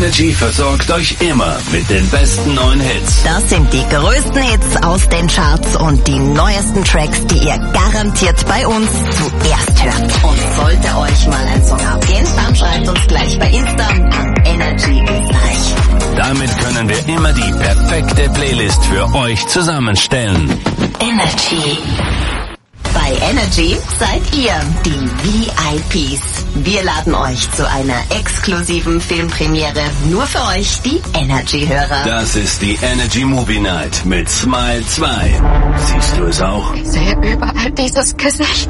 Energy versorgt euch immer mit den besten neuen Hits. Das sind die größten Hits aus den Charts und die neuesten Tracks, die ihr garantiert bei uns zuerst hört. Und sollte euch mal ein Song abgehen, dann schreibt uns gleich bei Insta an Energy Österreich. Damit können wir immer die perfekte Playlist für euch zusammenstellen. Energy. Bei Energy seid ihr die VIPs. Wir laden euch zu einer exklusiven Filmpremiere nur für euch, die Energy-Hörer. Das ist die Energy Movie Night mit Smile 2. Siehst du es auch? Ich sehe überall dieses Gesicht.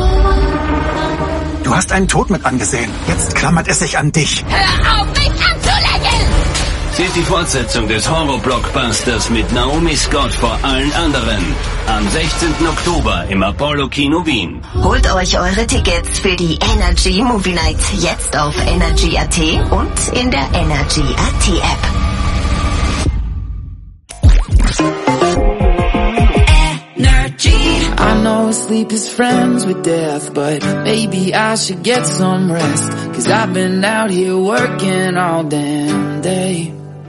Du hast einen Tod mit angesehen. Jetzt klammert es sich an dich. Hör auf, mich anzulächeln! Sie ist die Fortsetzung des Horror-Blockbusters mit Naomi Scott vor allen anderen. Am 16. Oktober im Apollo Kino Wien. Holt euch eure Tickets für die Energy Movie Night jetzt auf Energy.at und in der Energy.at App. I know sleep is friends with death, but maybe I should get some rest, 'cause I've been out here working all damn day.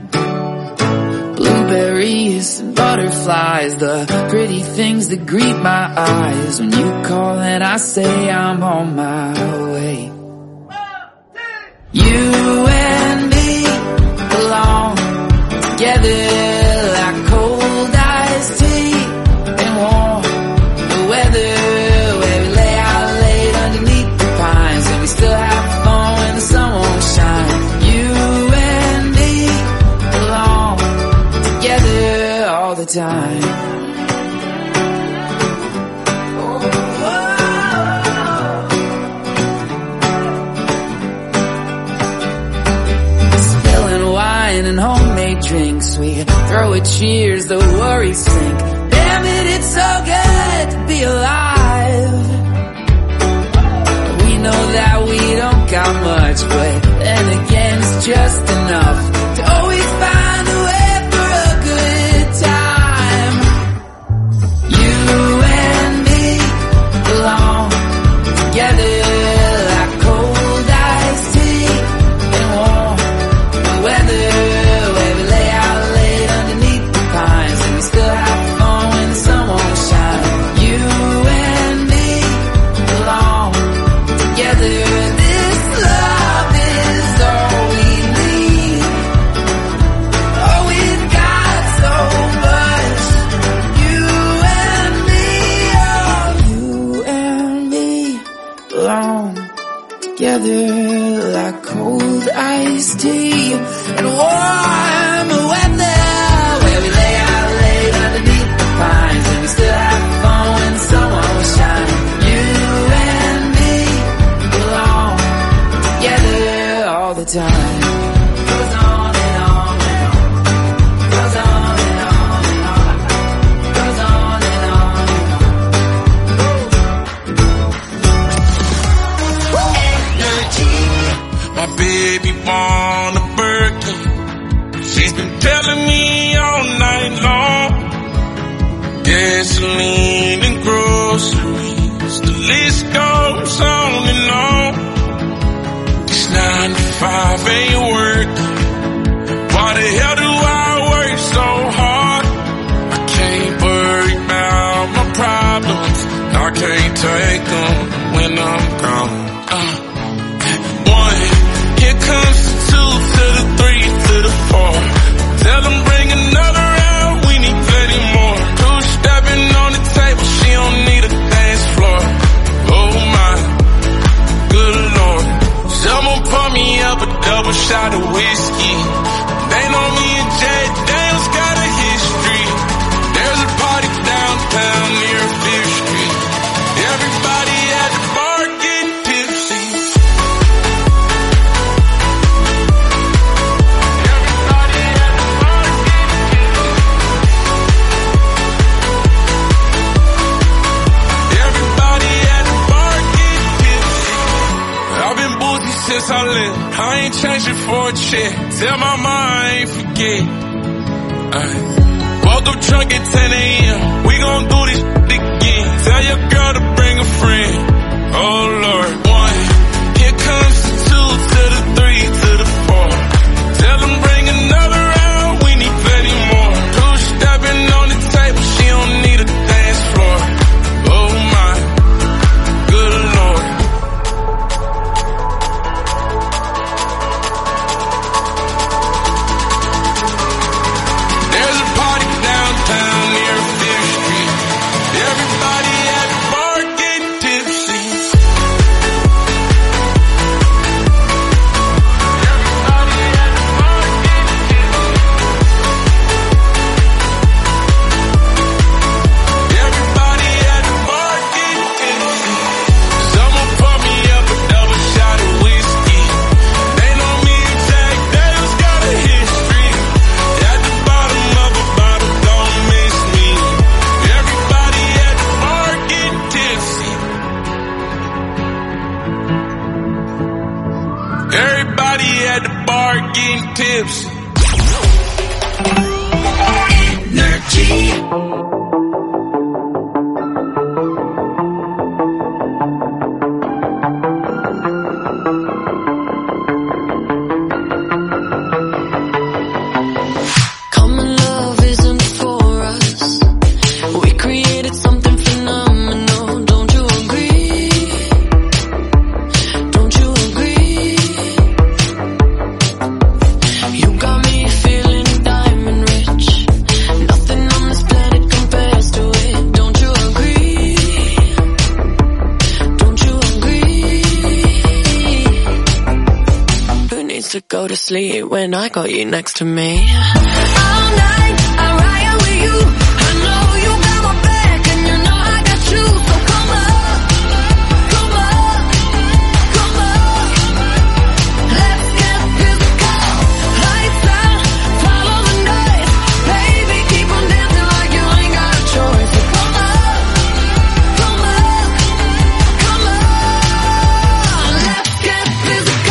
Blueberries and butterflies, the pretty things that greet my eyes when you call and I say I'm on my way. You and me belong together like cold iced tea and warm weather, where we lay out late underneath the pines and we still have fun when the sun won't shine. You and me belong together all the time. Spilling wine and homemade drinks, we throw a cheers, the worries sink. Damn it, it's so good to be alive. We know that we don't got much, but then again it's just enough to always find a way for a good time. You and me belong together like cold iced tea and warm weather, where we lay out late underneath the pines and we still have fun when the sun won't shine. You and me belong together. This love is all we need. Oh, we've got so much. You and me, oh, you and me belong together like cold iced tea and warm weather, where we lay out late underneath the pines and we still have fun when the sun won't shine. You and me belong together all the time. Goes on and on and on. Goes on and on and on. Goes on and on and on. My baby want a burger. She's been telling me all night long. Gasoline and groceries, the list goes on and on. This 9 to 5 ain't work. Why the hell do I work so hard? I can't worry about my problems. I can't take them when I'm gone. One, here comes the 2 to the 3 to the 4. Tell them bring another round, we need plenty more. 2 stepping on the table, she don't need a dance floor. Oh my, good lord. Someone pour me up a double shot of whiskey. They know me and Jay Daniels got a history. There's a party downtown near 5th Street. Everybody at the bar getting tipsy. Since I left, I ain't changing for a check. Tell my mom I ain't forget. Woke up drunk at 10 a.m. We gon' do this again. Tell your girl to bring a friend. Oh Lord. 1, here comes the 2 to the 3 to the 4. Tell Shawty at the bar getting tips. Energy. Go to sleep when I got you next to me. All night I ride with you. I know you got my back and you know I got you. So come up, come up, come up. Let's get physical. Lights out, follow the noise. Baby, keep on dancing like you ain't got a choice. So come up, come up, come up. Let's get physical.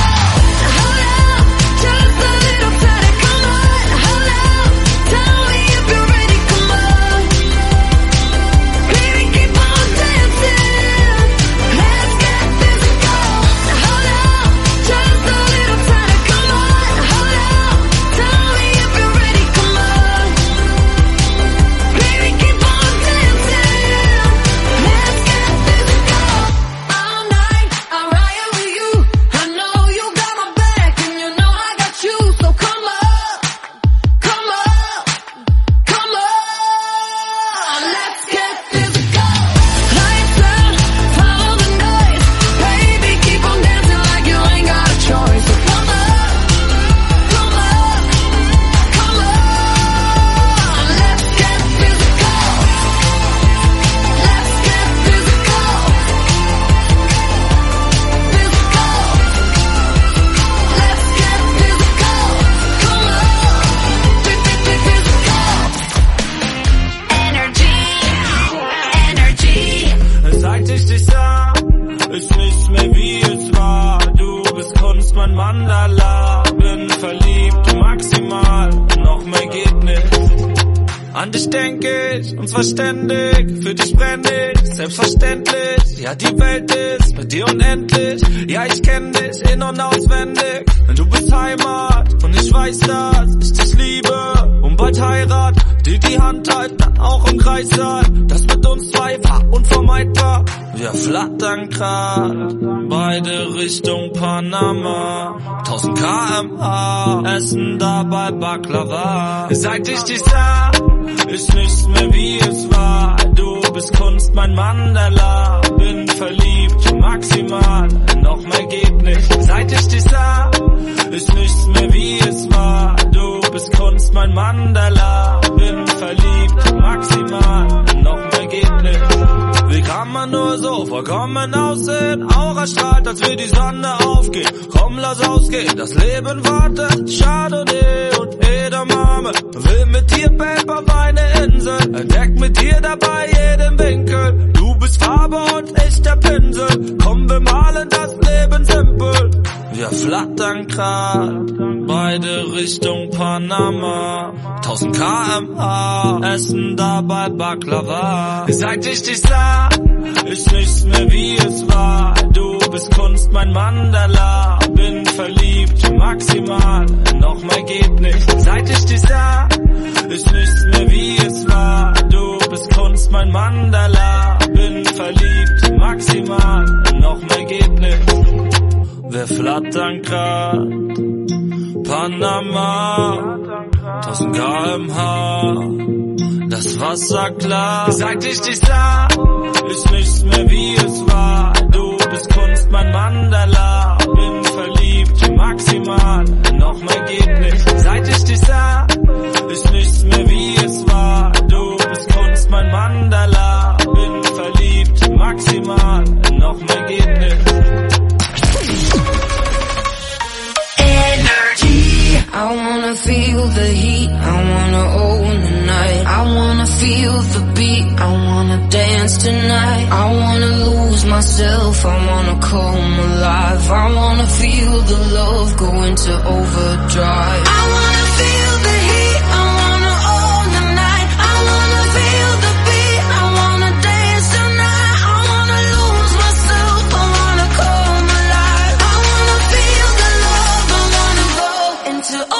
Ständig, für dich brenn ich, selbstverständlich. Ja, die Welt ist mit dir unendlich. Ja, ich kenn dich in- und auswendig. Du bist Heimat und ich weiß, dass ich dich liebe. Und bald Heirat, die Hand halten, dann auch im Kreis sein. Das mit uns zwei war unvermeidbar. Wir flattern grad, beide Richtung Panama. 1000 km/h, essen dabei Baklava. Seit ich dich sah, ist nichts mehr wie es war. Du bist Kunst, mein Mandala. Bin verliebt, maximal, noch mehr geht nicht. Seit ich dich sah, ist nichts mehr wie es war. Du bist Kunst, mein Mandala. Bin verliebt, maximal, noch mehr geht nicht. Wie kann man nur so vollkommen aussehen? Aura strahlt, als wir die Sonne aufgeht. Komm, lass ausgehen, das Leben wartet. Chardonnay und Edamame. Will mit dir Paper auf eine Insel. Entdeck mit dir dabei jeden Winkel. Du bist Farbe und ich der Pinsel. Komm, wir malen das Leben simpel. Wir flattern grad, beide Richtung Panama. 1000 km/h, essen dabei Baklava. Seit ich dich sah, ist nichts mehr wie es war. Du bist Kunst, mein Mandala. Bin verliebt, maximal, noch mehr geht nicht. Seit ich dich sah, ist nichts mehr wie es war. Du bist Kunst, mein Mandala. Bin verliebt, maximal, noch mehr geht nicht. Wir flattern grad, Panama, 1000 km/h, das Wasser klar. Seit ich dich sah, ist nichts mehr wie es war. Du bist Kunst, mein Mandala. Bin verliebt, maximal, noch mehr geht nicht. Seit ich dich sah, ist nichts mehr wie es war. Du bist Kunst, mein Mandala. Bin verliebt, maximal, noch mehr geht nicht. Energy. I wanna feel the heat, I wanna own the night. I wanna feel the beat, I wanna dance tonight. I wanna lose myself, I wanna come alive. I wanna feel the love go into overdrive. I wanna feel the heat, I wanna own the night. I wanna feel the beat, I wanna dance tonight. I wanna lose myself, I wanna come alive. I wanna feel the love, I wanna go into overdrive.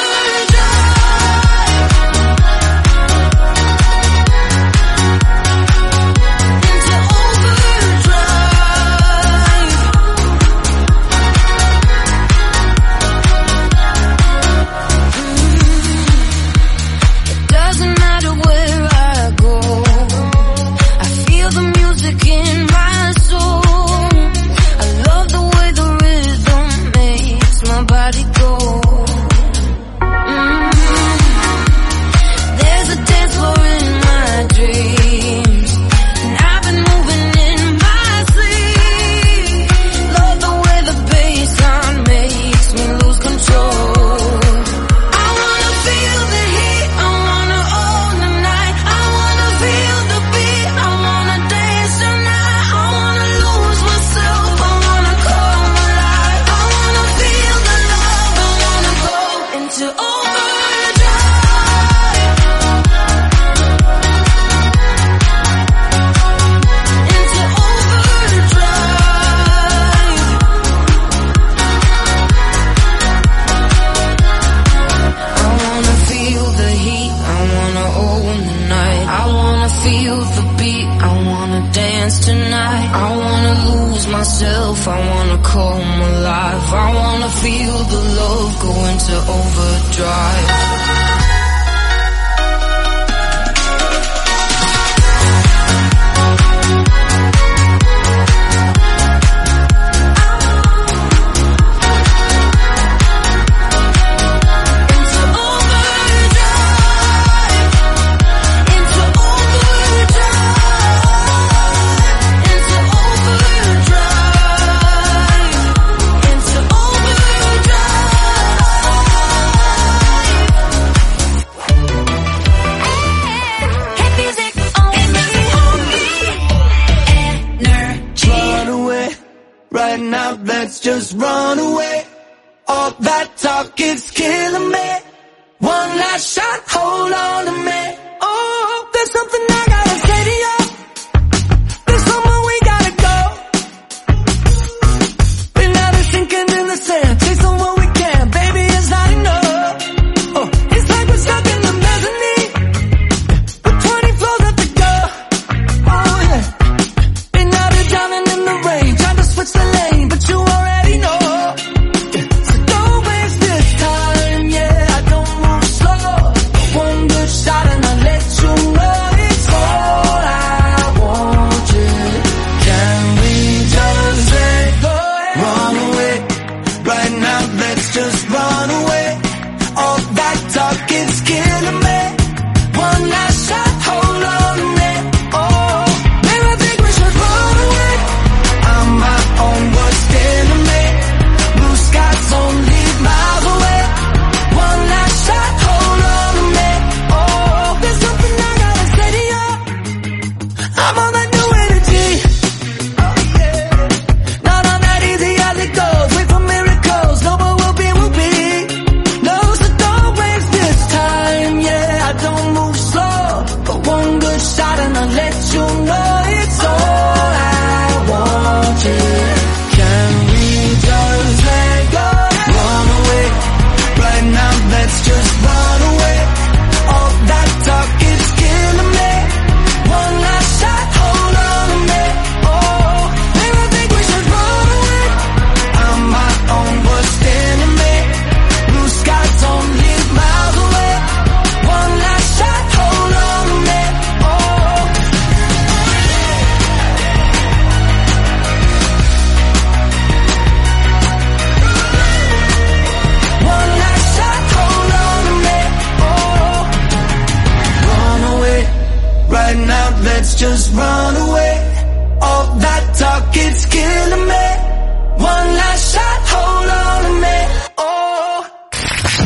just run away. All that talk, it's killing me. One last shot, hold on to me. Oh. Mit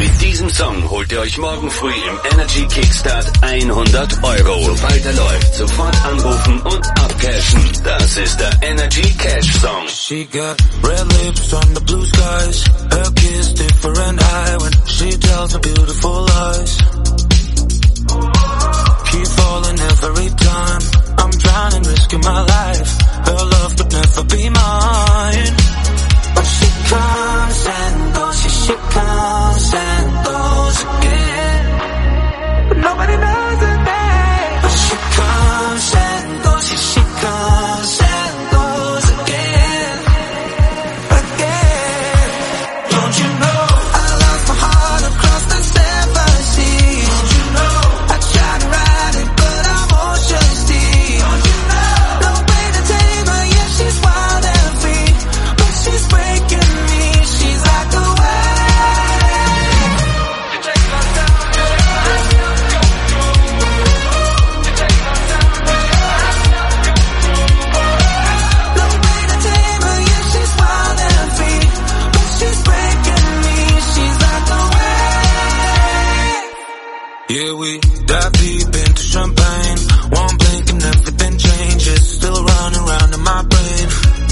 jedem Song holt ihr euch morgen früh im Energy Kickstart 100 €. Sobald er läuft, sofort anrufen und abcashen. Das ist der Energy Cash Song. She got red lips on the blue skies. Her kiss different high when she tells me beautiful lies. Keep falling every time. I'm drowning, risking my life. Her love could never be mine. But she comes and goes, she comes and goes again. But nobody knows her name. But she comes and goes, she comes and goes again. Again. Don't you know I lost my heart across the seven seas? Don't you know I tried to ride it but I'm ocean deep? Don't you know no way to tame her, yeah she's wild and free, but she's breaking me, she's like a wave. You take my time, no way to tame her, yeah she's wild and free, but she's breaking me, she's like a wave. Yeah, we dive deep into champagne. One blink and everything changes. Still running round in my brain.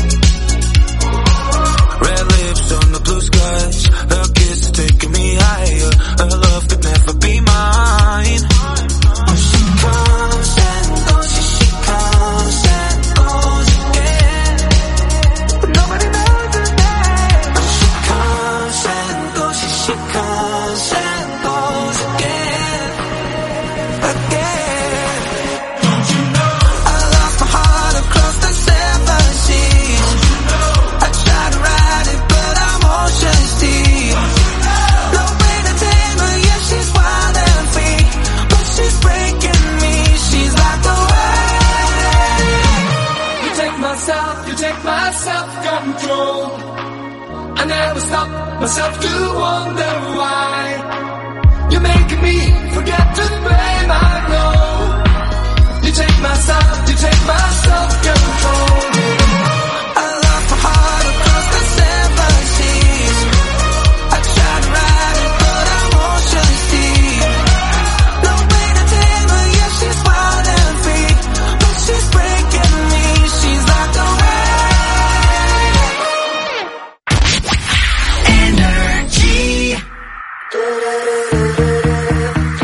Red lips on the blue skies. Her kiss is taking me higher. Her love could never be mine. But she comes and goes, she comes and goes again. But nobody knows her name. But she comes and goes, she comes and goes again. Again. Don't you know I lost my heart across the seven seas? Don't you know I tried to ride it but I'm ocean deep? Don't you know no way to tame her, yeah she's wild and free, but she's breaking me, she's like a wave. You take my self-control. I never stop myself to wonder why. You're making me forget to blame, I know. You take my self-control. I lost my heart across the seven seas. I tried to ride it but I'm ocean deep. No way to tame her, yeah she's wild and free, but she's breaking me, she's like a wave. Energy.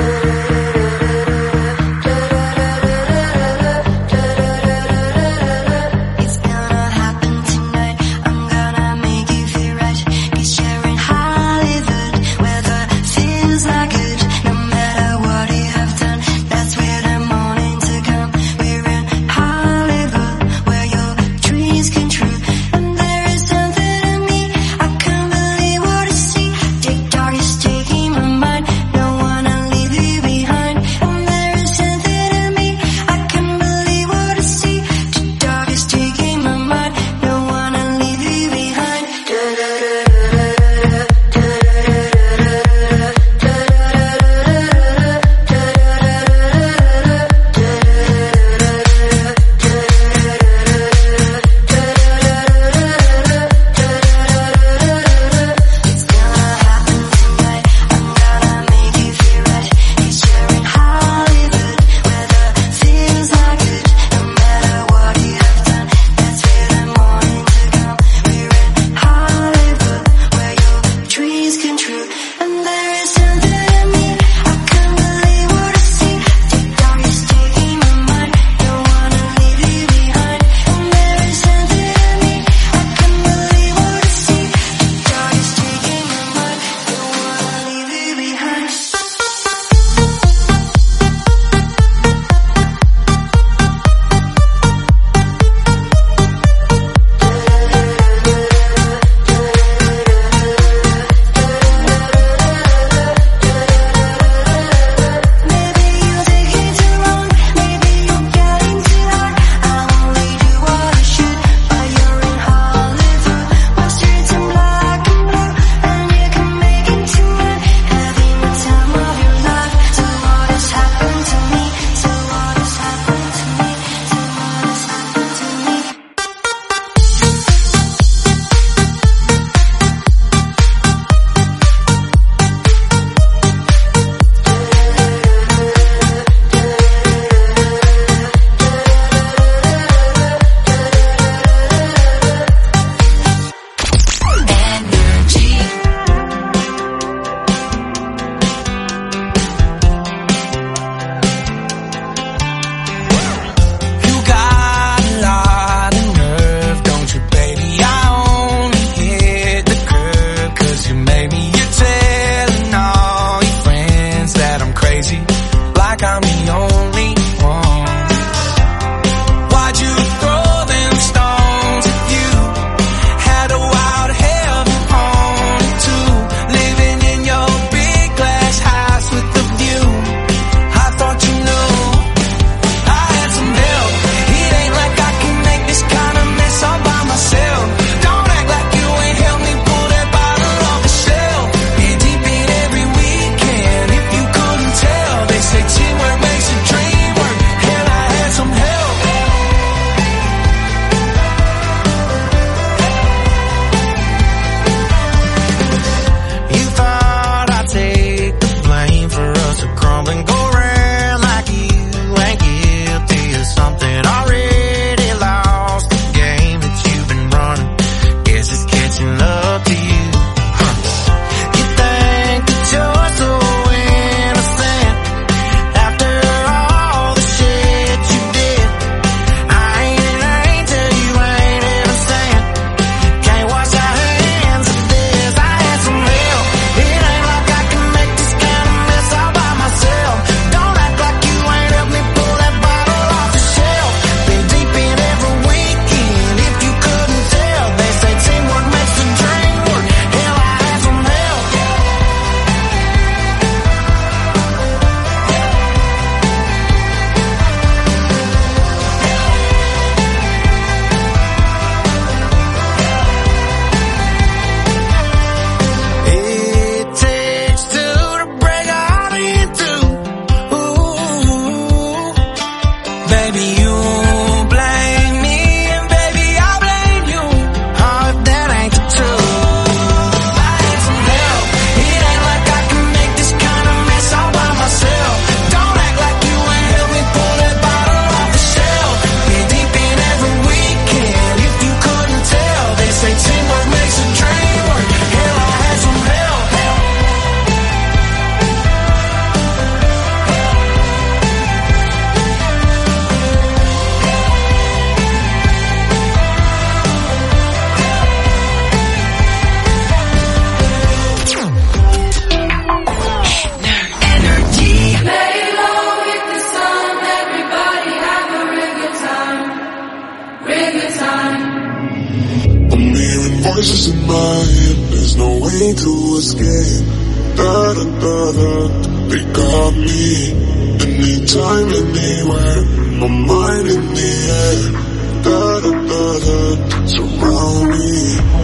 voices in my head, there's no way to escape. Da-da-da-da, they got me. Anytime, anywhere, my mind in the air. Da-da-da-da, surround me.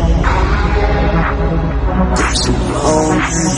They surround me.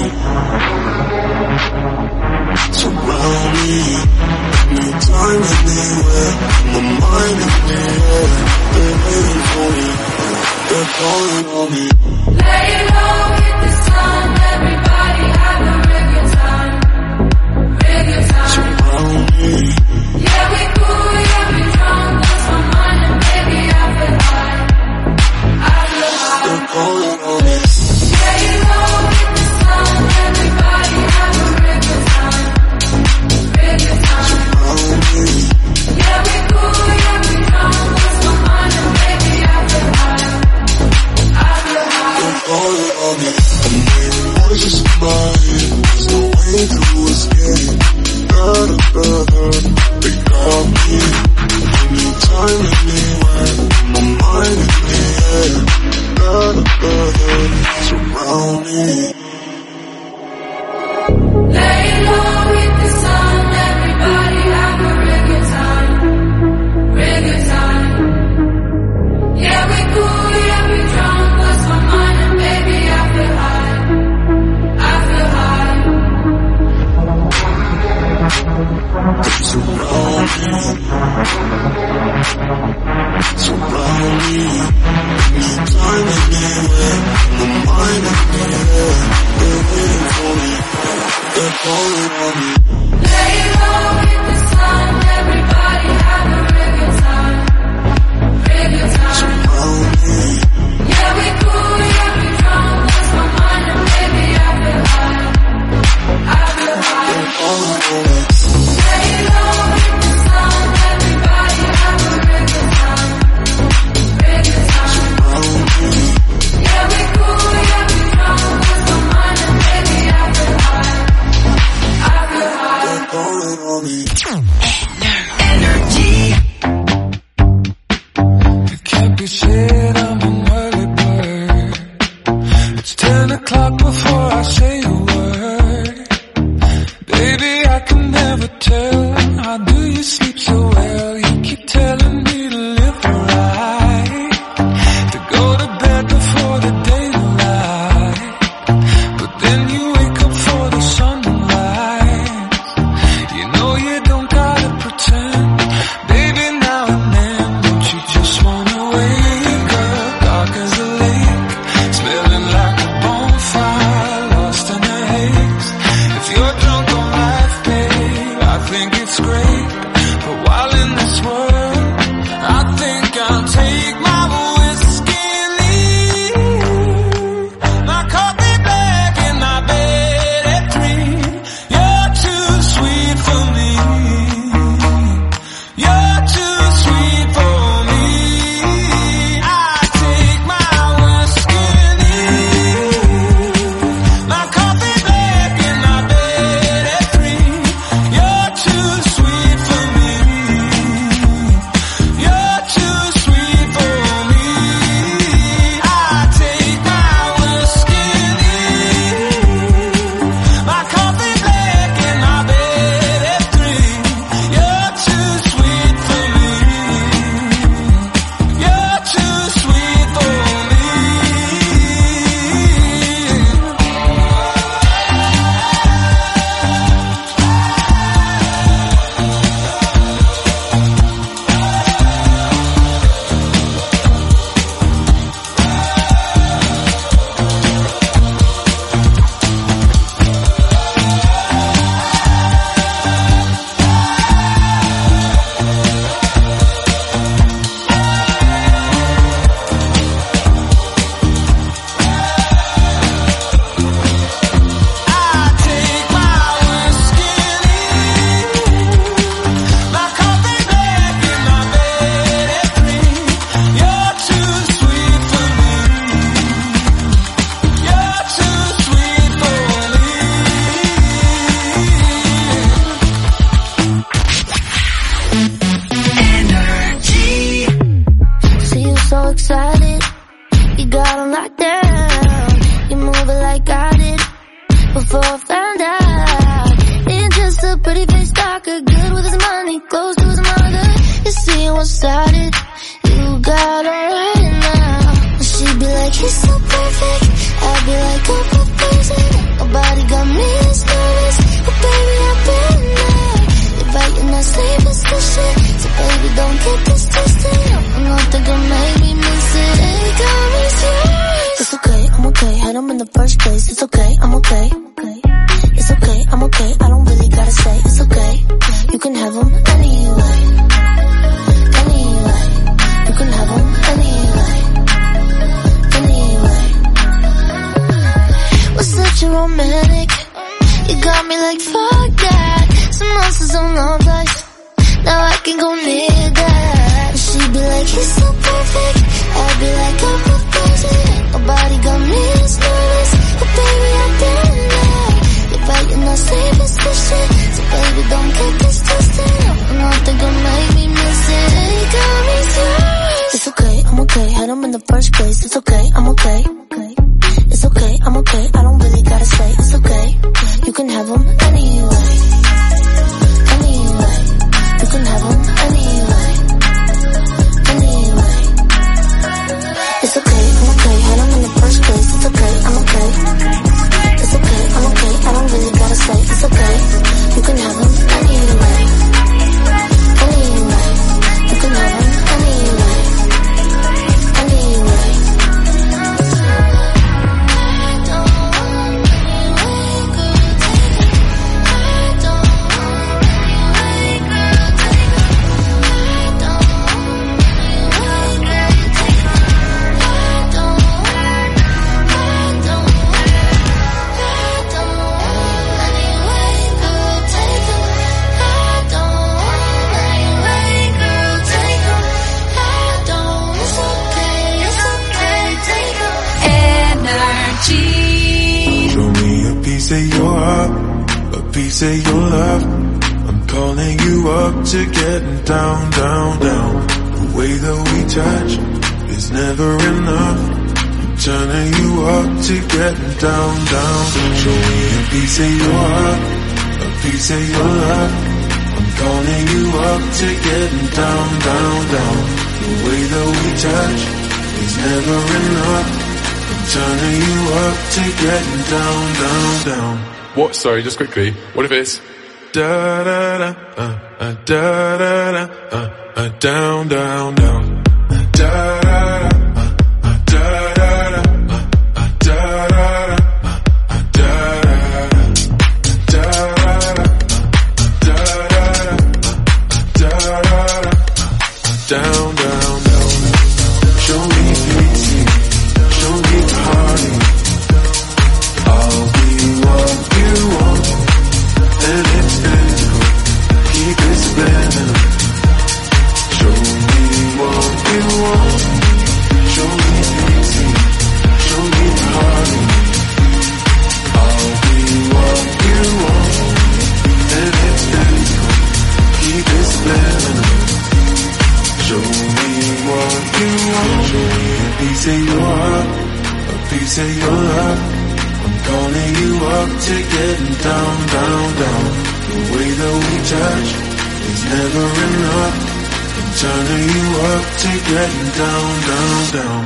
Surround me. Anytime, anywhere, my mind in the air. They're waiting for me. They're calling on me. Lay low, hit the sun, everybody have a real good time. Real good time. Surround me. Yeah, we cool, yeah, we drunk, lost my mind and baby I feel high. I feel high. They're calling on me. Lay low, hit the sun, everybody have a real good time. Real good time. Surround me. Yeah, we cool, yeah, we drunk, lost my mind and baby I feel high. They're calling on me. I'm hearing voices in my head, there's no way to escape. Da-da-da-da, they got me. Anytime, anywhere, my mind in the air. Da-da-da-da, surround me. Lay low, hit the sun, everybody have a real good time. Real good time. Yeah, we cool, yeah, we drunk, lost my mind and baby I feel high. I feel high. They surround me. Surround me. Anytime, anywhere, my mind in the air. They're waiting for me. They're calling on me. Lay low, hit the sun, everybody have a real good time. Real good time. Surround me. Yeah, we cool, yeah, we drunk, lost my mind and baby I feel high. I feel high. They're calling on me. Lay low, hit the sun, everybody have a real good time. Real good time. Surround me. Yeah, we cool, yeah, we drunk, lost my mind and baby I feel high. I feel high. before I found out. Ain't just a pretty face stalker, good with his money, close to his mother. You see one-sided, you got alright now. She'd be like, he's so perfect, I'd be like, oh, crazy. Nobody got me as nervous, but baby, I've been there. You're fighting that sleepless shit, so baby, don't get this twisted. I don't think I'll make me miss it. Hey, got me serious. It's okay, I'm okay, had him in the first place. It's okay, I'm okay. It's okay, I'm okay, I don't really gotta say. It's okay, you can have him anyway. Anyway, you can have him anyway. Anyway, was such a romantic. You got me like, fuck that. Some monsters on love life, now I can go near that. She'd be like, he's so perfect, I'd be like, oh, crazy. Nobody got me as nervous, but baby, I've been there. You're fighting that sleepless shit, so baby, don't get this twisted. I don't think I'll make me miss it. Hey, got me serious. It's okay, I'm okay, had him in the first place. It's okay, I'm okay. It's okay, I'm okay, I don't really gotta say. It's okay, you can have him anyway. Anyway, you can have him anyway. Anyway, it's okay, I'm okay, had him in the first place. It's okay, I'm okay. It's okay, I'm okay, I don't really gotta say. It's okay, you can have him anyway. Anyway, you can have him anyway. Anyway. Piece of your heart, a piece of your love. I'm calling you up to getting down, down, down. The way that we touch is never enough. I'm turning you up to getting down, down. Show me a piece of your heart, a piece of your love. I'm calling you up to getting down, down, down. The way that we touch is never enough. Turning you up to getting down, down, down. What? Sorry, just quickly. What if it's da da da da da da down, down, down. Da da da down, down, down. Show me pity. Show me party. I'll be what you want, and it's physical. Keep it subliminal. Show me what you want. Show me pity. Show me party. I'll be what you want, and it's physical. Keep it subliminal. Show me what you want. Show me a piece of your heart, a piece of your love. I'm calling you up to getting down, down, down. The way that we touch is never enough. I'm turning you up to getting down, down, down.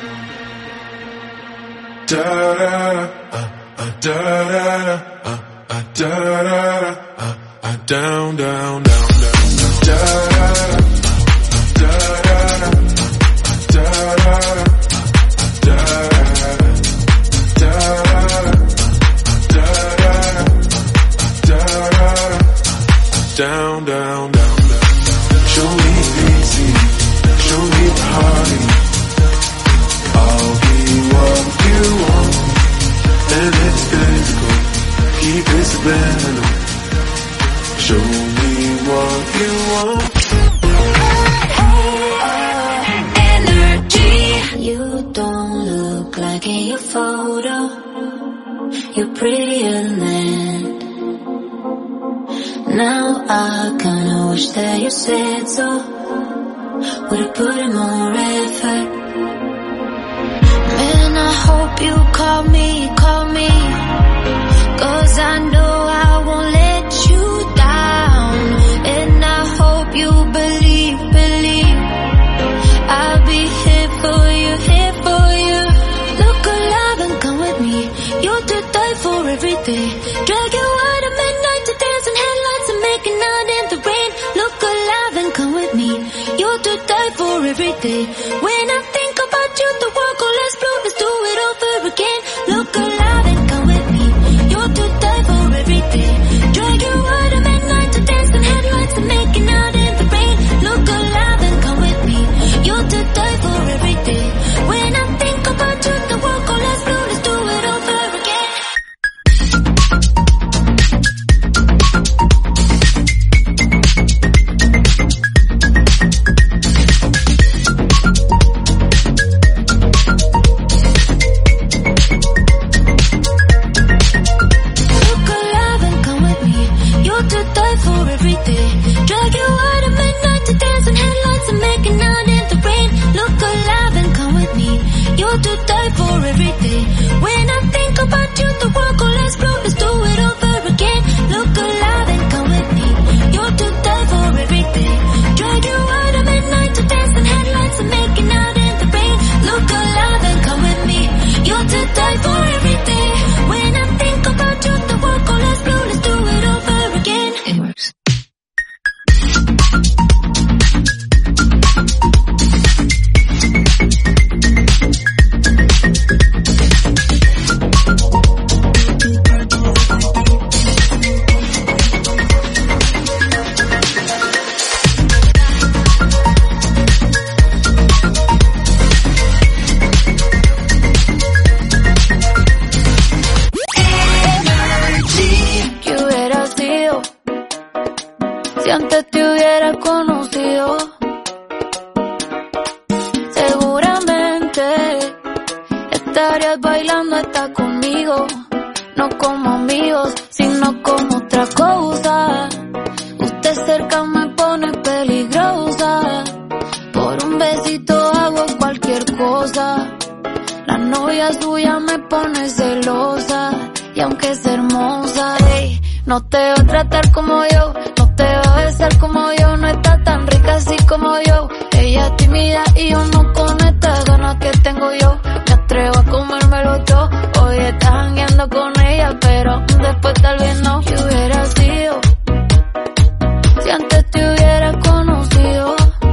Da da da da da da da down, down, down, down, da da down, down, down. Show me easy, show me party. I'll be what you want, and it's physical. Keep it subliminal. Show me what you want. Energy. You don't look like in your photo. You're prettier than. Now I kinda wish that you said so. Would've put in more effort. Man, I hope you call me. Go for every day. Drag you out at midnight to dance in headlights and making out in the rain. Look alive and come with me. You're to die for every day. When I think about you, the world goes less blue. Let's do it over again. Look alive and come with me. You're to die for every day. Drag you out at midnight to dance in headlights and making out in the rain. Look alive and come with me. You're to die for every day. When I think about you, the world goes less blue. Let's do it over again. Look alive and come with me. You're to die for every day. Drag you out at midnight to dance in headlights and making out in the rain. Look alive and come with me. You're to die for every day. When I think about you, the world goes less blue. Let's do it over again. Look alive and come with me. You're to die for every day. Drag you out at midnight to dance in headlights and making out in the rain. Look alive and come with me. You're to die for every day. When I think about you, the world goes less blue. Let's do it over again. It works. ¿Qué hubiera sido si antes te hubiera conocido? Seguramente estarías bailando hasta conmigo, no como amigos, sino como otra cosa. Usted cerca me pone peligrosa, por un besito hago cualquier cosa. La novia suya me pone celosa, y aunque es hermosa, ey, no te va a tratar como yo, no te va a besar como yo, no está tan rica así como yo. Ella es tímida y yo no con estas ganas que tengo yo. Me atrevo a comérmelo yo. Hoy estás jangueando con ella, pero después tal vez no. ¿Qué hubiera sido si antes te hubiera conocido?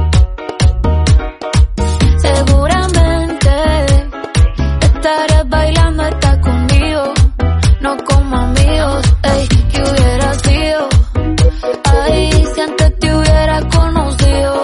Seguramente estarías bailando hasta conmigo, no como amigos, ey. ¿Qué hubiera sido? Ay, si antes te hubiera conocido.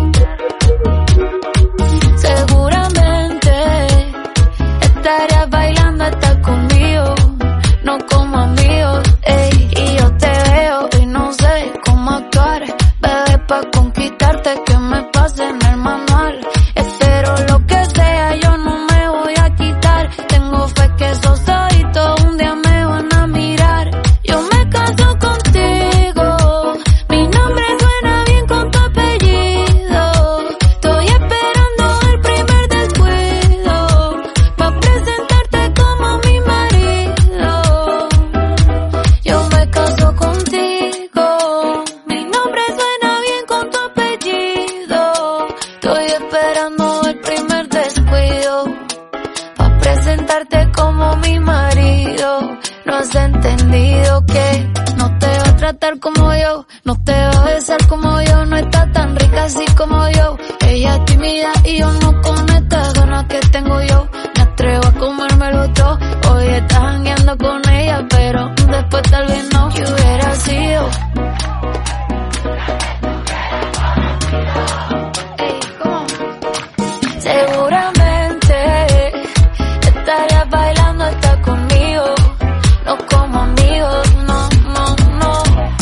Seguramente estarías bailando hasta conmigo, no como amigos, ey. Y yo te veo y no sé cómo actuar, bebé, pa' conquistarte que me pase en el manual. Espero lo que sea, yo no me voy a quitar. Tengo fe que esos ojitos un día me van a mirar. Yo me caso contigo, mi nombre suena bien con tu apellido. Estoy esperando el primer descuido pa' presentarte como mi marido. Yo me caso contigo, mi nombre suena bien con tu apellido. Estoy esperando el primer descuido pa' presentarte como mi marido. No has entendido que no te va a tratar como yo, no te va a besar como yo, no está tan rica así como yo. Ella es tímida y yo no con estas ganas que tengo yo. Me atrevo a comérmelo todo. Hoy estás jangueando con ella, pero después tal vez no. ¿Qué hubiera sido? Ey, ¿cómo? Seguramente estarías bailando hasta conmigo, no como amigos, no, no, no.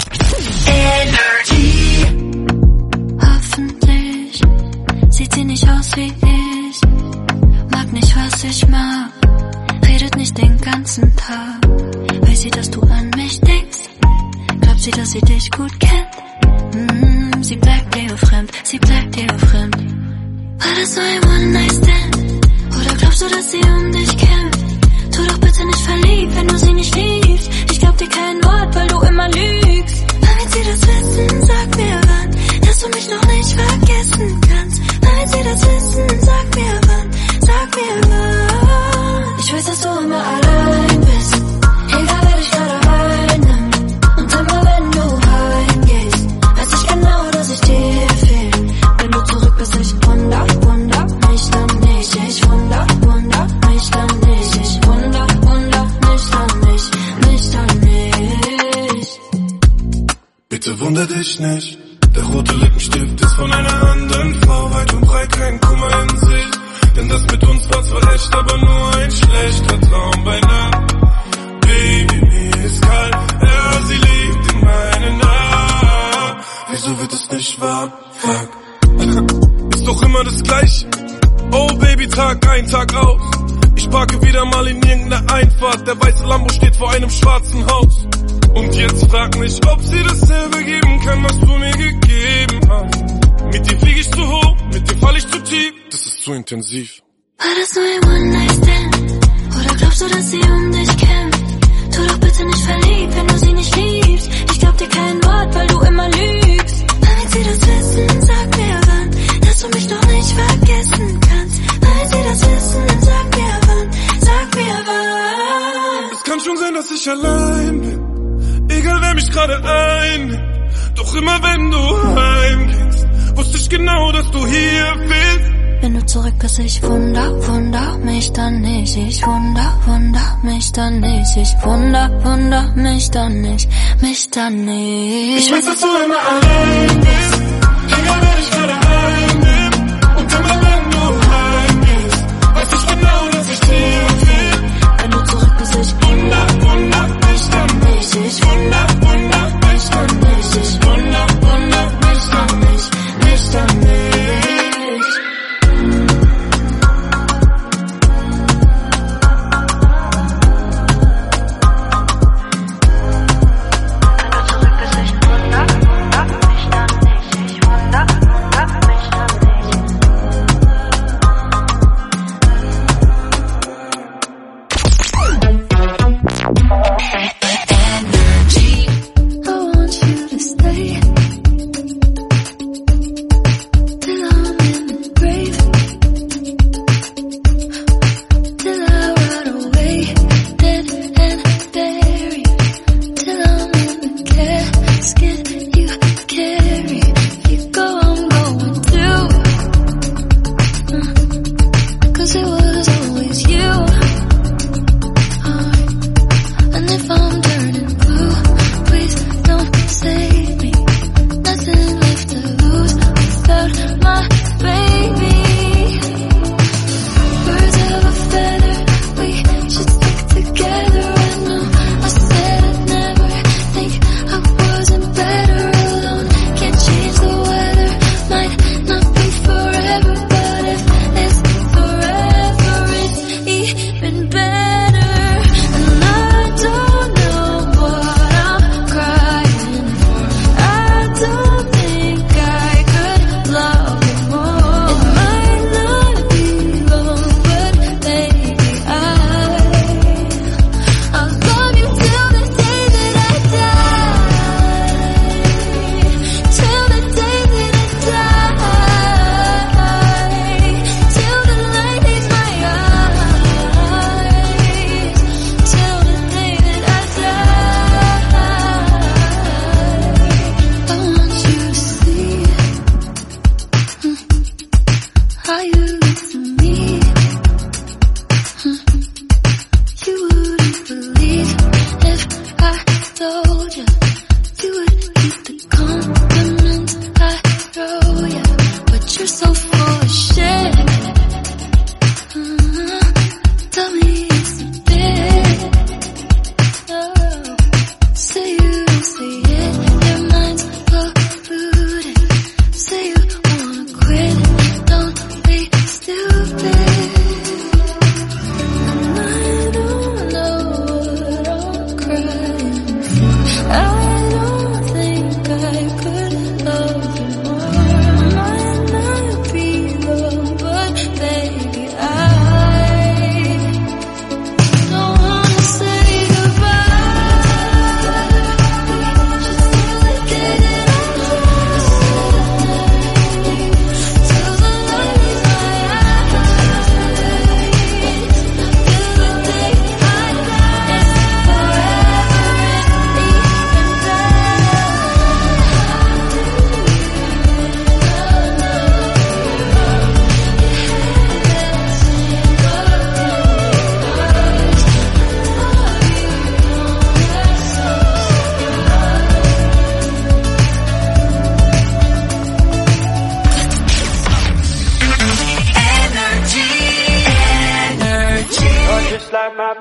Energy. Hoffentlich sieht sie nicht aus wie ich, mag nicht, was ich mag, redet nicht den ganzen Tag. Weiß sie, dass du an mich denkst? Glaubt sie, dass sie dich gut kennt? Sie bleibt dir fremd, sie bleibt dir fremd. War das nur ein One-Night-Stand? Oder glaubst du, dass sie um dich kämpft? Tu doch bitte nicht verliebt, wenn du sie nicht liebst. Ich glaub dir kein Wort, weil du immer lügst. Wann wird sie das wissen? Sag mir wann, dass du mich noch nicht vergessen kannst. Wann wird sie das wissen? Sag mir wann, sag mir wann. Ich weiß, dass du immer allein bist. Egal Bitte wunder dich nicht. Der rote Lippenstift ist von einer anderen Frau. Weit und breit kein Kummer in sich. Denn das mit uns war zwar echt, aber nur ein schlechter Traum bei Nacht. Baby, mir ist kalt, ja, sie liegt in meinen Armen. Wieso wird es nicht wahr? Fuck. Ist doch immer das Gleiche. Oh Baby, Tag ein, Tag aus. Ich parke wieder mal in irgendeiner Einfahrt. Der weiße Lambo steht vor einem schwarzen Haus. Und jetzt frag mich, ob sie dasselbe geben kann, was du mir gegeben hast. Mit dir flieg ich zu hoch, mit dir fall ich zu tief. Das ist zu intensiv. War das nur ein One-Night-Stand? Oder glaubst du, dass sie um dich kämpft? Tu doch bitte nicht verliebt, wenn du sie nicht liebst. Ich glaub dir kein Wort, weil du immer lügst. Damit sie das wissen, sag mir wann, dass du mich doch nicht vergessen kannst. Weil sie das wissen, sag mir wann, sag mir wann. Es kann schon sein, dass ich allein bin. Egal wer mich gerade einnimmt. Doch immer wenn du heimgehst, wusste ich genau, dass du hier bist. Wenn du zurück bist, ich wunder mich dann nicht. Ich wunder mich dann nicht. Ich wunder mich dann nicht. Mich dann nicht. Ich weiß, dass du immer allein bist. Egal wer dich gerade einnimmt. Und immer wenn du heimgehst, weiß ich genau, dass ich hier bin. Wenn du zurück bist, ich wunder mich dann nicht. Ich wunder mich dann nicht. Ich wunder mich dann nicht. Mich dann nicht.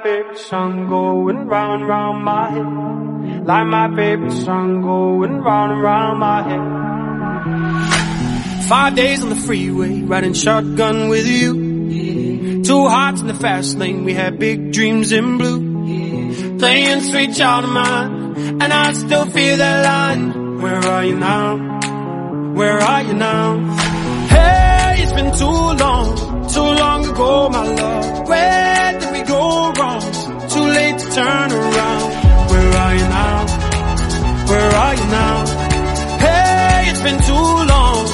favorite song going round and round my head. Like my favorite song going round and round my head. 5 days on the freeway, riding shotgun with you. Yeah. 2 hearts in the fast lane, we had big dreams in blue. Yeah. Playing Sweet Child of Mine, and I still feel that line. Where are you now? Where are you now? Hey, it's been too long ago, my love. Where did we go wrong? Too late to turn around. Where are you now? Where are you now? Hey, it's been too long.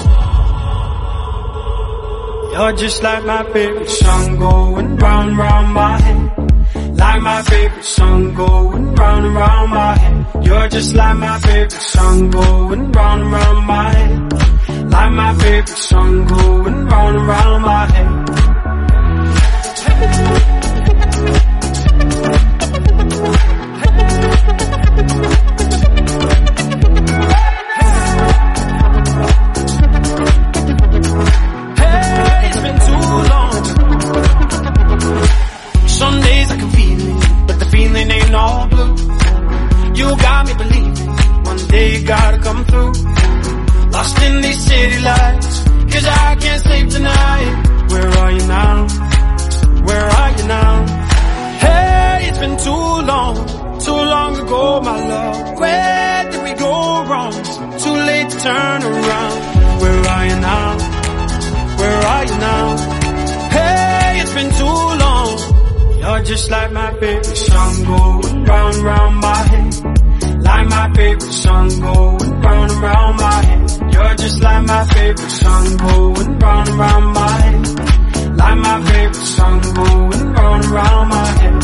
You're just like my favorite song going round and round my head. Like my favorite song going round and round my head. You're just like my favorite song going round and round my head. Like my favorite song going round and round my head. Hey, it's been too long. Some days I can feel it, but the feeling ain't all blue. You got me believing one day you gotta come through. Lost in these city lights, 'cause I can't sleep tonight. Where are you now? Where are you now? Hey, it's been too long ago, my love. Where did we go wrong? Too late to turn around. Where are you now? Where are you now? Hey, it's been too long. You're just like my favorite song going round and round my head. Like my favorite song going round and round my head. You're just like my favorite song going round and round my head. Like my favorite song going round and round my head.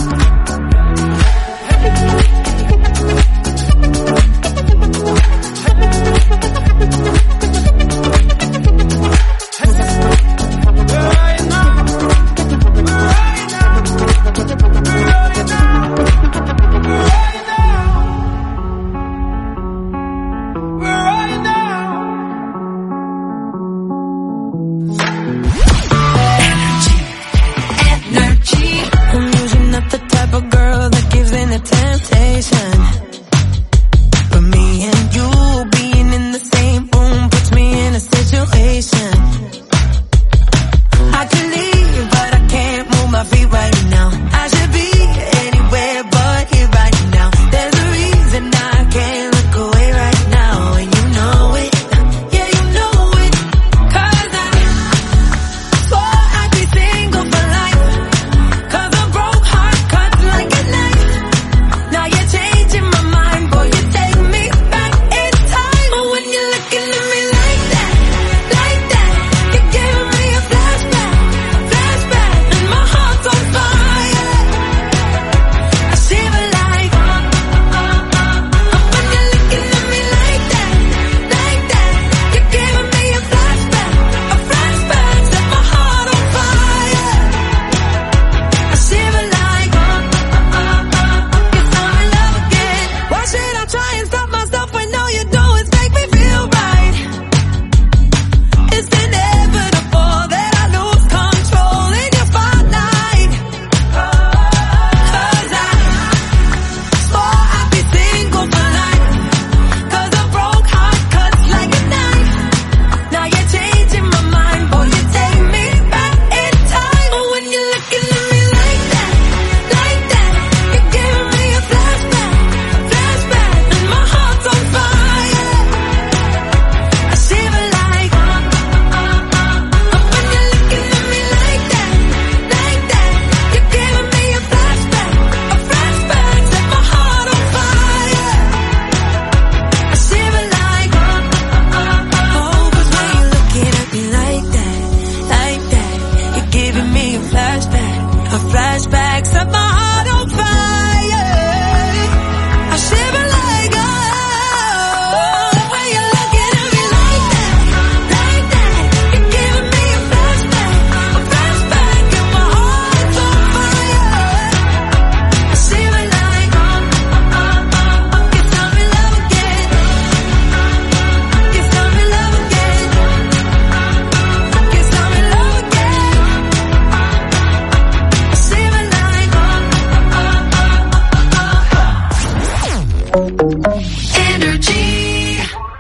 Energy.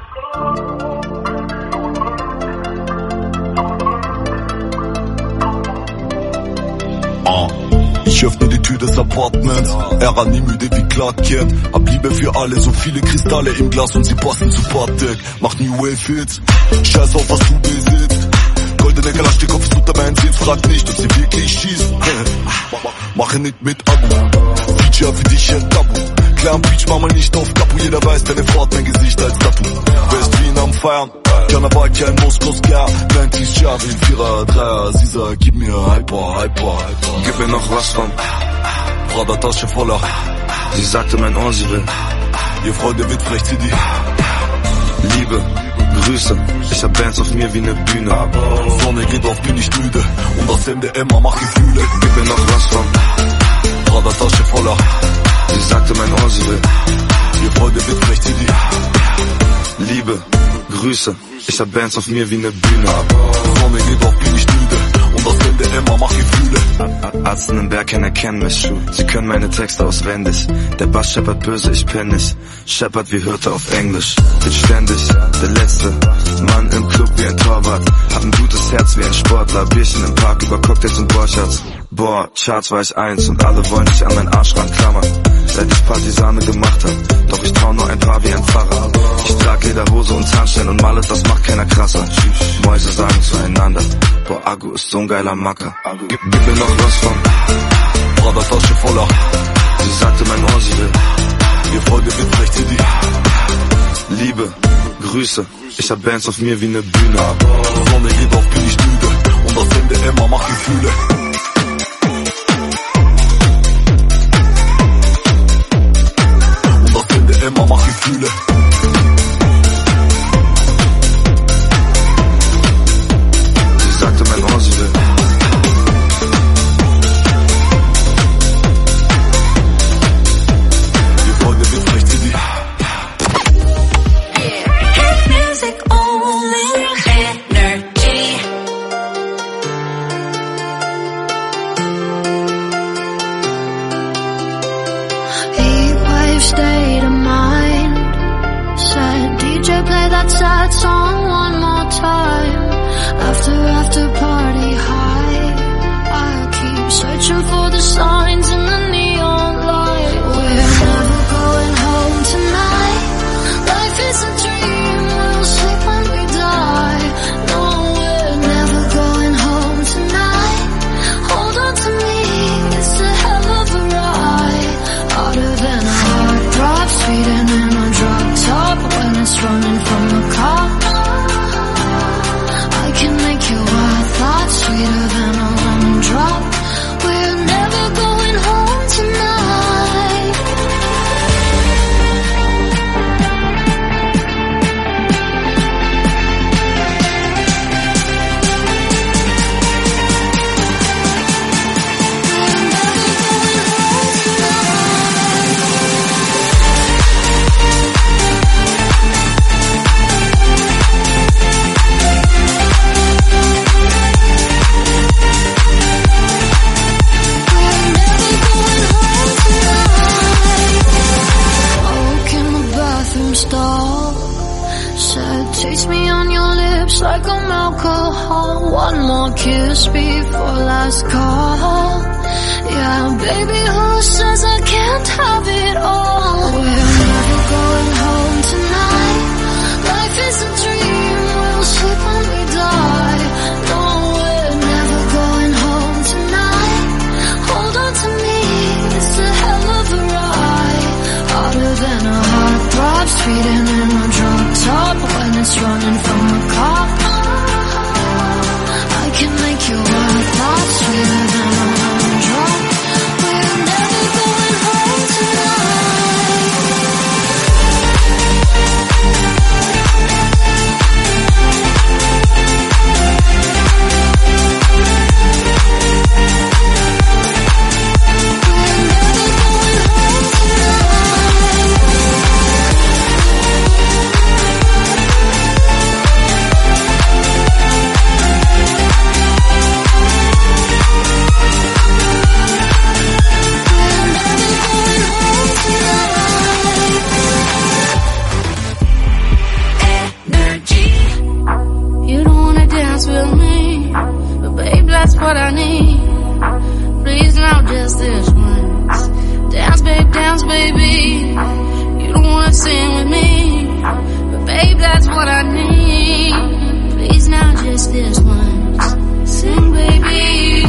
Ich öffne die Tür des Apartments, er war nie müde wie Clark Kent. Hab Liebe für alle, so viele Kristalle im Glas und sie passen zu Patek. Mach New Wave Hits, scheiß auf was du besitzt. Goldene Kalaschnikow ist unter meinen Sitz, frag nicht, ob sie wirklich schießt. Mache nicht mit Abu, Feature für dich ein Tabu. Klar am Beach, mach mal nicht auf Kapu, jeder weiß, deine Frau hat mein Gesicht als Tattoo. West Wien am Feiern, Karneval, kein Moskos, klar. 90s Jahre, 4er, 3er, sie sagt, gib mir Hyper. Gib mir noch was von Prada Tasche voller. Sie sagte mein Ohr, sie will. Ihr Freunde wird frech, zieh die Liebe, Grüße, ich hab Bands auf mir wie ne Bühne. Sonne geht auf, bin ich müde. Und aus MDM mach Gefühle. Gib mir noch was von Prada Tasche voller. Sie sagte mein Ohr, sie will. Ihr Freunde wird frech, zieh die Liebe, Grüße, ich hab Bands auf mir wie ne Bühne. Sonne geht auf, bin ich müde. Und aus MDM mach Gefühle. Arzten im Berg erkennen mich. Sie können meine Texte auswendig. Der Bass scheppert böse, ich penn nicht. Scheppert wie Hirte auf Englisch. Bin ständig der letzte Mann im Club wie ein Torwart. Hab ein gutes Herz wie ein Sportler. Bierchen im Park über Cocktails und Borchards. Boah, Charts war ich 1 und alle wollen sich an meinen Arsch ranklammern. Seit ich Partisane gemacht hab, doch ich trau nur ein paar wie ein Pfarrer. Ich trag Lederhose und Zahnstein und male, das macht keiner krasser. Mäuse sagen zueinander, boah, Agu ist so ein geiler Macker. Gib mir noch was von Prada Tasche voller. Sie sagte mein Ohr, sie will. Ihr Freunde wird frech, zieh die Liebe, Grüße, ich hab Bands auf mir wie ne Bühne. Sonne geht auf, bin ich müde. Und aus MDM mach Gefühle. Und aus MDM mach Gefühle. Sie sagte mein Ohr, sie will. Ihr Freunde wird frech, zieh die Music only. Energy. Heatwave state of mind. Said DJ play that sad song one more time. After party high. I keep searching for the signs in the neon light. We're never going home tonight. Life is a dream, we'll sleep when we die. No, we're never going home tonight. Hold on to me, it's a hell of a ride. Harder than a heartthrob, sweeter than a drug top. When it's running from the cops, I can make your wild thoughts sweeter than a lemon drop. We're never going home tonight. Stall. Said, taste me on your lips like I'm alcohol. One more kiss before last call. Yeah, baby, who says I can't have it all? We're never going home tonight. Life is a dream, we'll sleep when we die. No, we're never going home tonight. Hold on to me, it's a hell of a ride. Harder than a heartthrob, sweeter than a drug top. When it's running from the cops, I can make your wild thoughts sweeter than a lemon drop. We're never going home tonight. sing with me, but babe, that's what I need. Please now, just this once, sing, baby.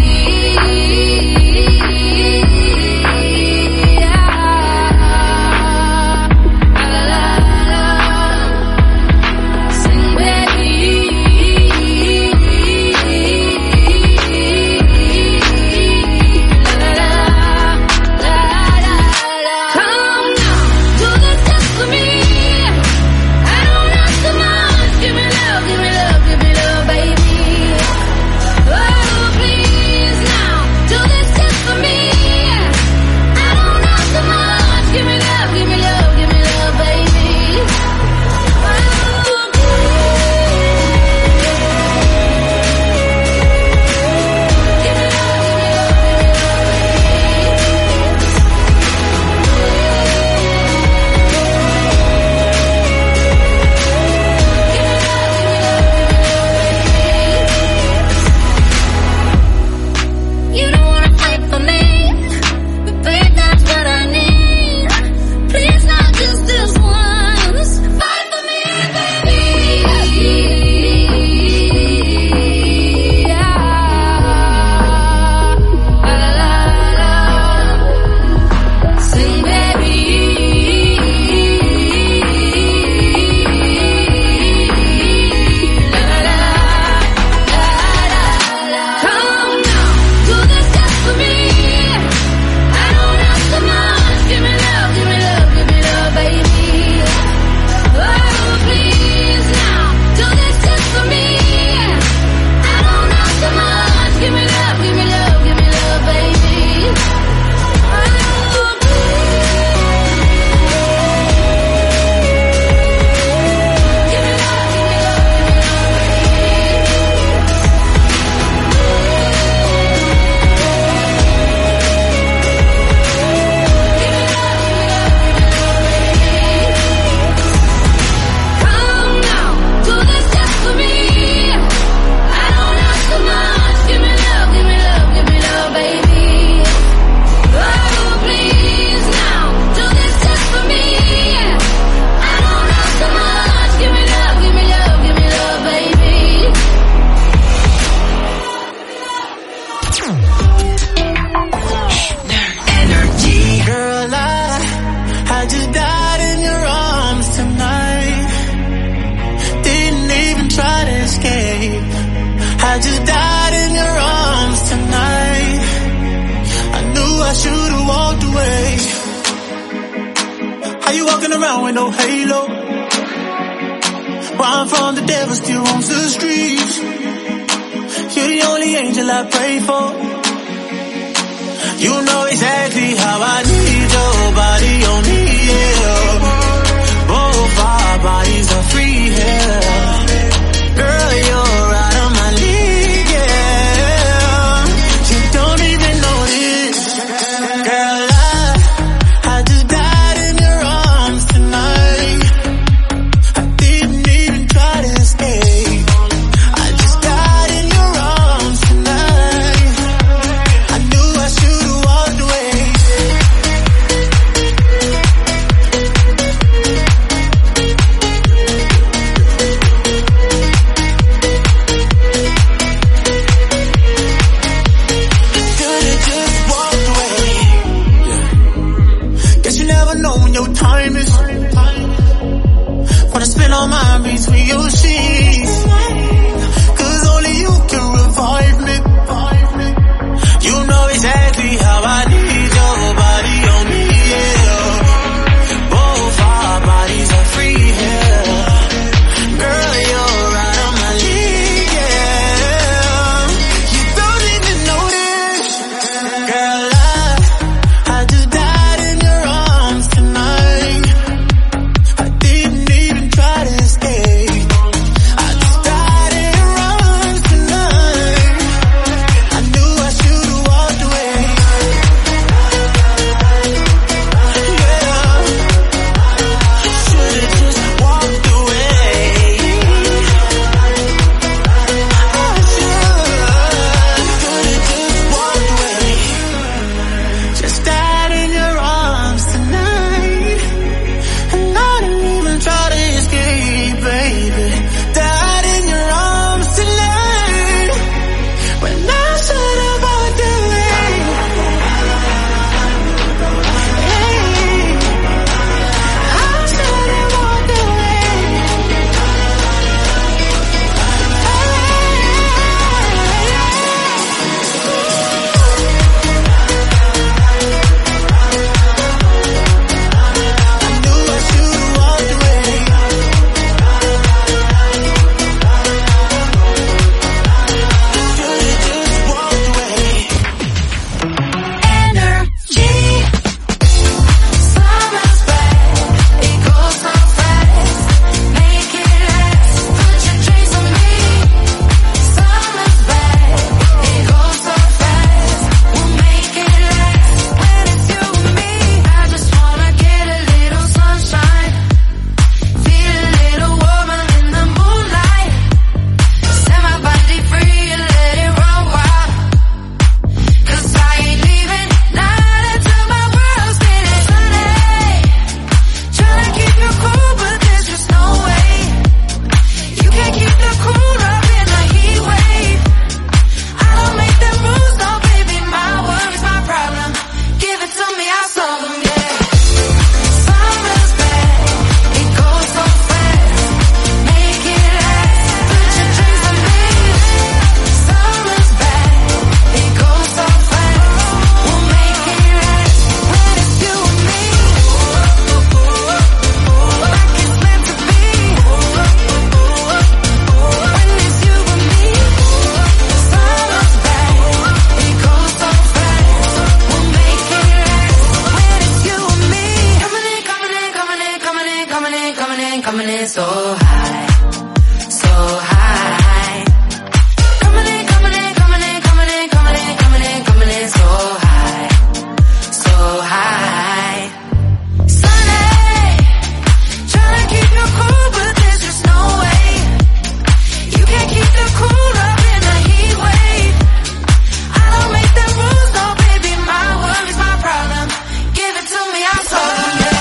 coming in so high, so high. Coming in, coming in, coming in, coming in, coming in, coming in, coming in so high, so high. Sunday, trying to keep you cool, but there's just no way. You can't keep the cool up in a heat wave. I don't make the rules, no baby, my worries, my problem. Give it to me, I'll solve them, yeah.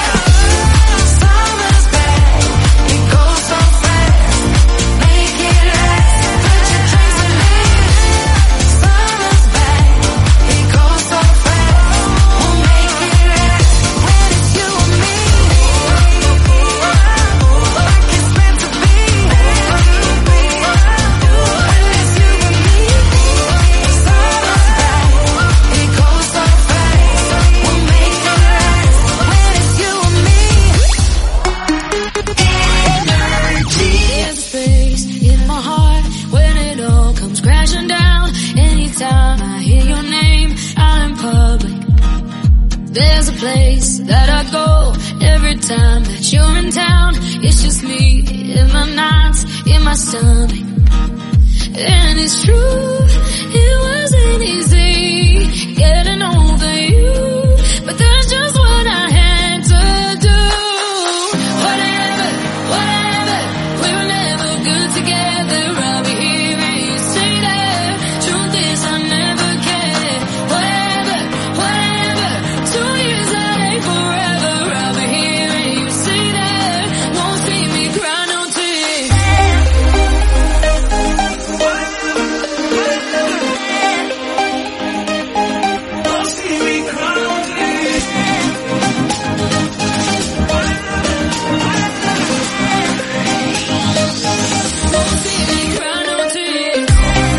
There's a place that I go every time that you're in town. It's just me in my nights, in my stomach. And it's true, it wasn't easy getting over you, but that's just what I had to do. Whatever, whatever, we were never good together. I'll be here and you say that. Truth is I never cared. Whatever, whatever, 2 years that ain't forever. I'll be here and you say that. Won't see me cry no tears. Won't see me cry no tears. Won't see me cry no tears.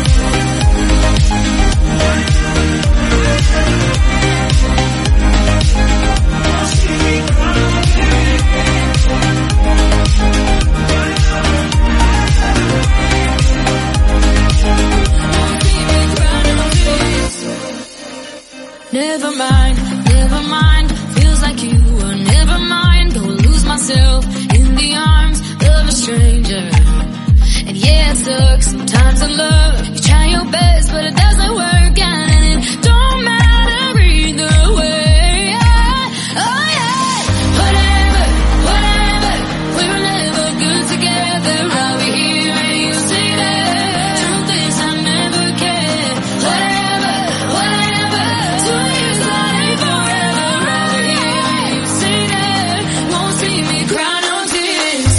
Never mind, never mind. Feels like you were never mind. Go lose myself in the arms of a stranger. And yeah, it sucks sometimes to love. You try your best, but it doesn't work out, and it don't matter either way. Oh yeah, whatever, whatever. We were never good together. I'll be here and you say that. Truth is I never cared. Whatever, whatever. 2 years that ain't forever. I'll be here and you say that. Won't see me cry no tears.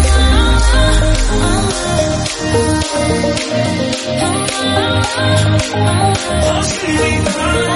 Won't see me cry no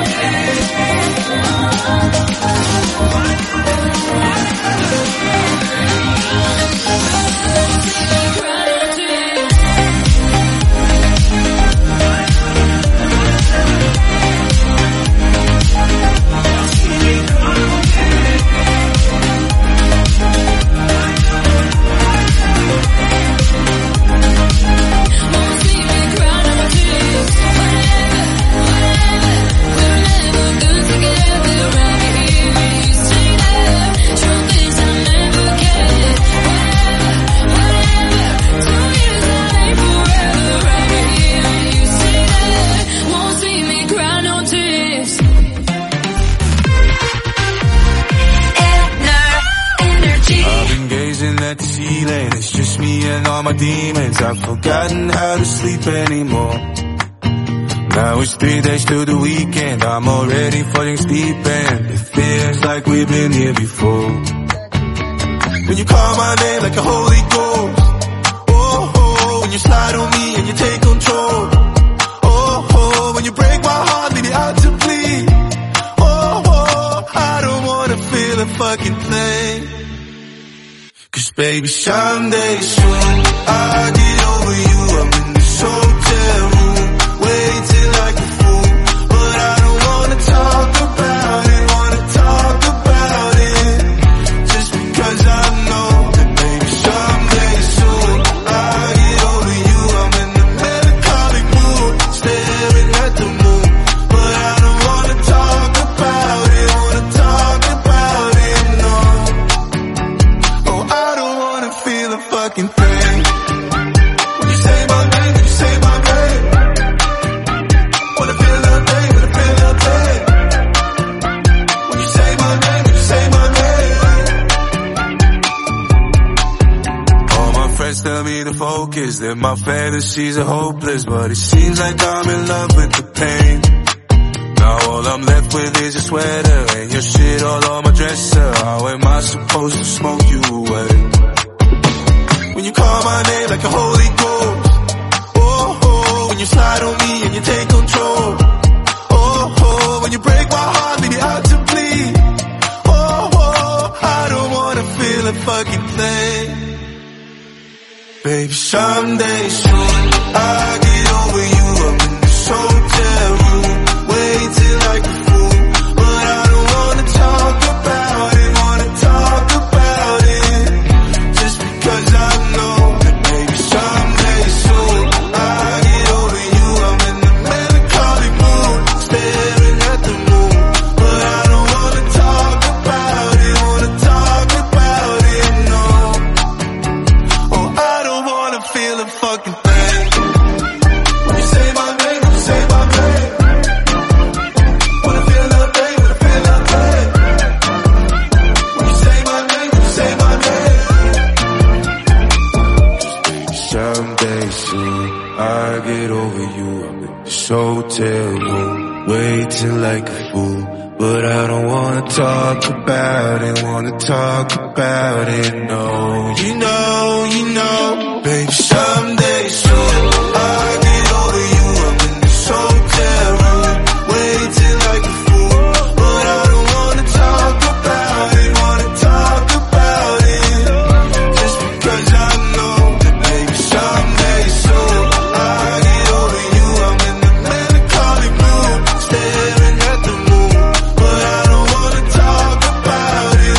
It's just me and all my demons. I've forgotten how to sleep anymore. Now it's 3 days to the weekend. I'm already falling asleep and it feels like we've been here before. When you call my name like a Holy Ghost, oh, oh, when you slide on me and you take control, oh, oh, when you break my heart, leave me out to bleed, oh, oh, I don't wanna feel a fucking thing. Cause baby, someday soon I'll get over you. I'm in this hotel room, waiting like a fool, but I don't wanna talk about it, just because I know that baby, someday soon I'll get over you. I'm in the melancholic mood, staring at the moon, but I don't wanna talk about it, no. Oh, I a fucking thing. When you say my name, when you say my name, wanna feel that pain, wanna feel that pain. When you say my name, when you say my name. All my friends tell me to focus, that my fantasies are hopeless, but it seems like I'm in love with the pain. Now all I'm left with is your sweater and your shit all on my dresser. How am I supposed to smoke you away? When you call my name like a holy ghost, oh, oh, when you slide on me and you take control, oh, oh, when you break my heart, leave me out to bleed, oh, oh, I don't wanna feel a fucking thing. Baby, someday soon, I'll get over you, I'm in this hotel room, waiting like a fool, but I don't wanna talk about it, just because I know that maybe someday soon, I'll get over you, I'm in a melancholy mood, staring at the moon, but I don't wanna talk about it, no, oh, I don't wanna feel a fucking thing. When you say my name, when you say my name, wanna feel that pain, wanna feel that pain. When you say my name, when you say my name. Someday soon, I'll get over you, I'm in this hotel room, waiting like a fool, but I don't wanna talk about it, no. You know, baby, someday soon, I'll get over you, I'm in this hotel room, waiting like a fool, but I don't wanna talk about it, just because I know that maybe someday soon, I'll get over you, I'm in a melancholy mood, staring at the moon, but I don't wanna talk about it,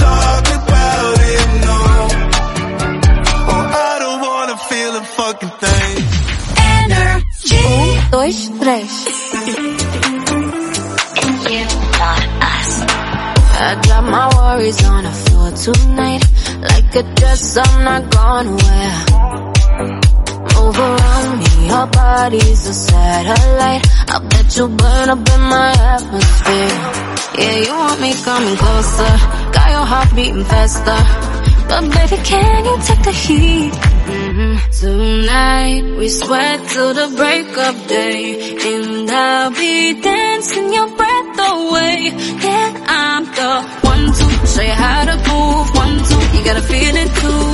no, oh, I don't wanna feel a fucking thing. Energy. Durchbrech. You, not us. I drop my worries on the floor tonight, like a dress I'm not gonna wear. Move around me, your body's a satellite, I bet you burn up in my atmosphere. Yeah, you want me coming closer, got your heart beating faster, but baby, can you take the heat? Tonight, we sweat till the break of day, and I'll be dancing your breath away. Yeah, I'm the one to show you how to move, 1, 2, you gotta feel it too.